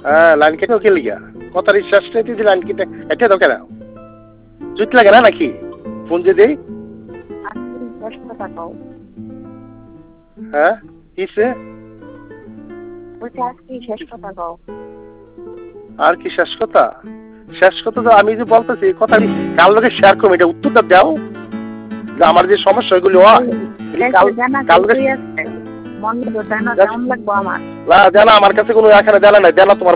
হ্যাঁ লাইন কেটে কে লিগা কথার শেষ রেতে দি লাইন কেটে এটা তো কেন জুত লাগে না নাকি ফোন যে দেই আজকে শেষ কথা কও হ্যাঁ কিসে বলছি আজকে শেষ কথা কও আর কি শেষ কথা তো আমি যে বলতেছি এই কথাটি কাল লোকে শেয়ার করবো এটা উত্তরটা দাও যে আমার যে সমস্যা এগুলো হয় কাল লোকে মন তো জানা কেমন লাগবো আমার না জানা আমার কাছে কোনো এখানে জানা নাই জানা তোমার